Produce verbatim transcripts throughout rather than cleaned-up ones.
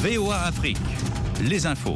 V O A Afrique, les infos.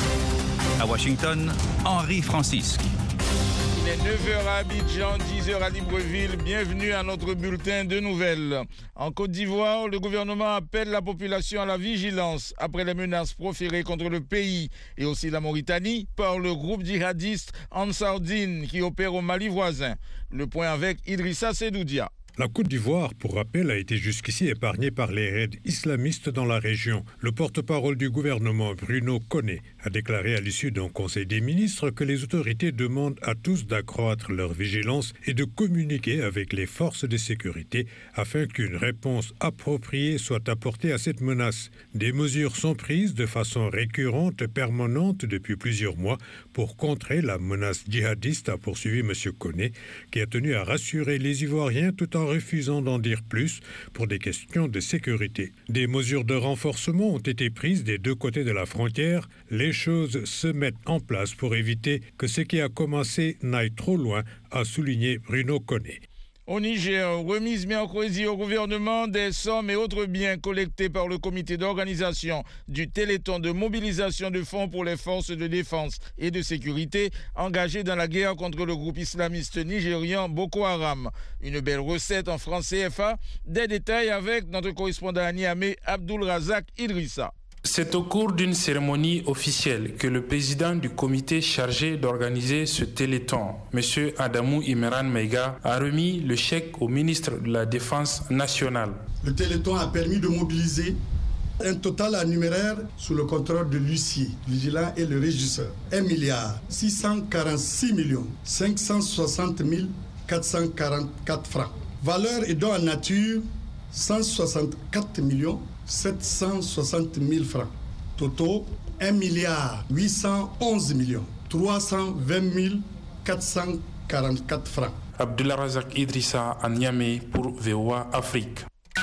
À Washington, Henri Francisque. Il est neuf heures à Abidjan, dix heures à Libreville. Bienvenue à notre bulletin de nouvelles. En Côte d'Ivoire, le gouvernement appelle la population à la vigilance après les menaces proférées contre le pays et aussi la Mauritanie par le groupe djihadiste Ansar Dine qui opère au Mali voisin. Le point avec Idrissa Sedoudia. La Côte d'Ivoire, pour rappel, a été jusqu'ici épargnée par les raids islamistes dans la région. Le porte-parole du gouvernement, Bruno Koné, a déclaré à l'issue d'un conseil des ministres que les autorités demandent à tous d'accroître leur vigilance et de communiquer avec les forces de sécurité afin qu'une réponse appropriée soit apportée à cette menace. Des mesures sont prises de façon récurrente, permanente depuis plusieurs mois pour contrer la menace djihadiste, a poursuivi M. Koné, qui a tenu à rassurer les Ivoiriens tout en refusant d'en dire plus pour des questions de sécurité. Des mesures de renforcement ont été prises des deux côtés de la frontière. Les choses se mettent en place pour éviter que ce qui a commencé n'aille trop loin, a souligné Bruno Koné. Au Niger, remise mercredi au gouvernement des sommes et autres biens collectés par le comité d'organisation du Téléthon de mobilisation de fonds pour les forces de défense et de sécurité engagées dans la guerre contre le groupe islamiste nigérian Boko Haram. Une belle recette en francs C F A. Des détails avec notre correspondant à Niamey, Abdul Razak Idrissa. C'est au cours d'une cérémonie officielle que le président du comité chargé d'organiser ce téléthon, M. Adamou Imran Meiga, a remis le chèque au ministre de la Défense nationale. Le téléthon a permis de mobiliser un total en numéraire sous le contrôle de l'huissier, vigilant et le régisseur. un milliard six cent quarante-six millions cinq cent soixante mille quatre cent quarante-quatre francs. Valeur et dons en nature, cent soixante-quatre millions sept cent soixante mille francs. Toto, un milliard huit cent onze millions trois cent vingt mille quatre cent quarante-quatre francs. Abdullah Razak Idrissa à Niamey pour V O A Afrique.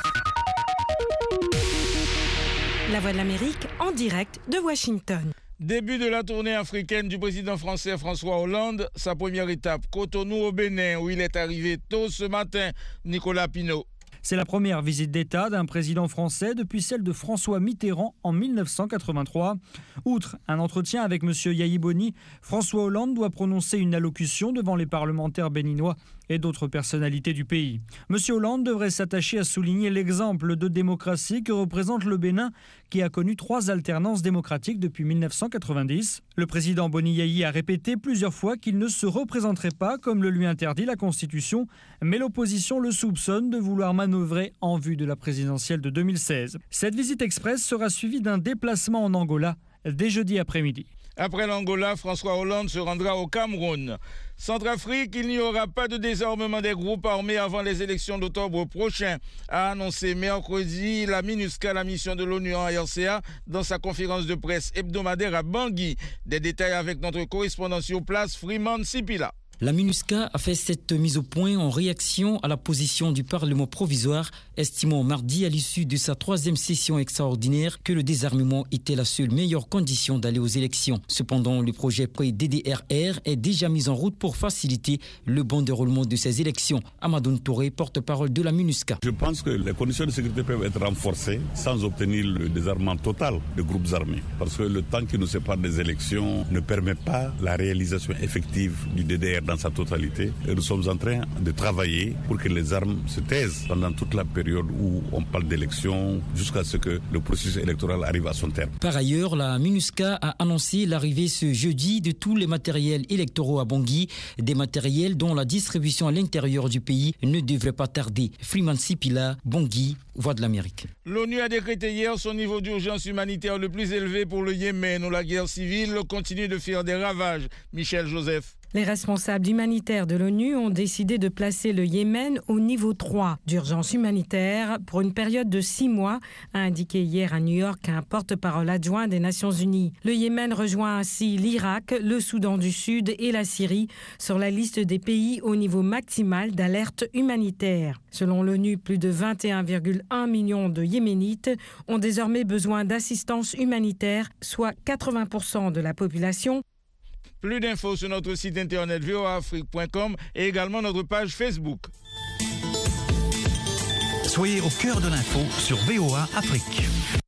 La Voix de l'Amérique en direct de Washington. Début de la tournée africaine du président français François Hollande. Sa première étape, Cotonou au Bénin, où il est arrivé tôt ce matin. Nicolas Pinault. C'est la première visite d'État d'un président français depuis celle de François Mitterrand en mille neuf cent quatre-vingt-trois. Outre un entretien avec M. Yahi Boni, François Hollande doit prononcer une allocution devant les parlementaires béninois et d'autres personnalités du pays. M. Hollande devrait s'attacher à souligner l'exemple de démocratie que représente le Bénin, qui a connu trois alternances démocratiques depuis mille neuf cent quatre-vingt-dix. Le président Boni Yahi a répété plusieurs fois qu'il ne se représenterait pas comme le lui interdit la Constitution, mais l'opposition le soupçonne de vouloir manœuvrer en vue de la présidentielle de deux mille seize. Cette visite express sera suivie d'un déplacement en Angola dès jeudi après-midi. Après l'Angola, François Hollande se rendra au Cameroun. Centrafrique, il n'y aura pas de désarmement des groupes armés avant les élections d'octobre prochain, a annoncé mercredi la MINUSCA, la mission de l'ONU en R C A, dans sa conférence de presse hebdomadaire à Bangui. Des détails avec notre correspondant sur place, Freeman Sipila. La MINUSCA a fait cette mise au point en réaction à la position du Parlement provisoire, estimant mardi à l'issue de sa troisième session extraordinaire que le désarmement était la seule meilleure condition d'aller aux élections. Cependant, le projet pré-D D R R est déjà mis en route pour faciliter le bon déroulement de ces élections. Amadoun Touré, porte-parole de la MINUSCA. Je pense que les conditions de sécurité peuvent être renforcées sans obtenir le désarmement total des groupes armés. Parce que le temps qui nous sépare des élections ne permet pas la réalisation effective du D D R dans sa totalité. Et nous sommes en train de travailler pour que les armes se taisent pendant toute la période où on parle d'élections jusqu'à ce que le processus électoral arrive à son terme. Par ailleurs, la MINUSCA a annoncé l'arrivée ce jeudi de tous les matériels électoraux à Bangui, des matériels dont la distribution à l'intérieur du pays ne devrait pas tarder. Freeman Sipila, Bangui, Voix de l'Amérique. L'ONU a décrété hier son niveau d'urgence humanitaire le plus élevé pour le Yémen, où la guerre civile continue de faire des ravages. Michel Joseph. Les responsables humanitaires de l'ONU ont décidé de placer le Yémen au niveau trois d'urgence humanitaire pour une période de six mois, a indiqué hier à New York un porte-parole adjoint des Nations Unies. Le Yémen rejoint ainsi l'Irak, le Soudan du Sud et la Syrie sur la liste des pays au niveau maximal d'alerte humanitaire. Selon l'ONU, plus de vingt et un virgule un millions de Yéménites ont désormais besoin d'assistance humanitaire, soit quatre-vingts pour cent de la population. Plus d'infos sur notre site internet v o a afrique point com et également notre page Facebook. Soyez au cœur de l'info sur V O A Afrique.